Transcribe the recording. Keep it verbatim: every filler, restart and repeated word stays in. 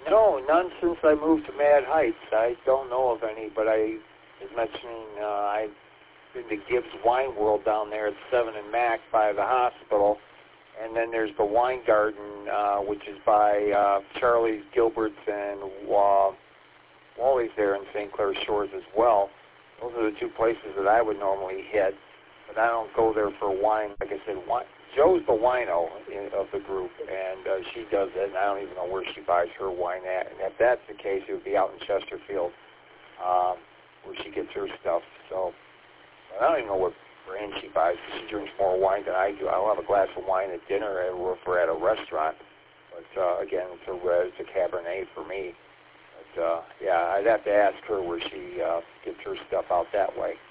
No, none since I moved to Mad Heights. I don't know of any, but I was mentioning uh, I've been to Gibbs Wine World down there at seven and Mac by the hospital. And then there's the Wine Garden, uh, which is by uh, Charlie's, Gilbert's, and uh, Wally's there in Saint Clair Shores as well. Those are the two places that I would normally hit, but I don't go there for wine. Like I said, wine, Joe's the wino in, of the group, and uh, she does it, and I don't even know where she buys her wine at. And if that's the case, it would be out in Chesterfield, um, where she gets her stuff. So I don't even know what brand she buys. She drinks more wine than I do. I'll have a glass of wine at dinner or if we're at a restaurant. But uh, again, it's a it's a Cabernet for me. But uh, yeah, I'd have to ask her where she uh, gets her stuff out that way.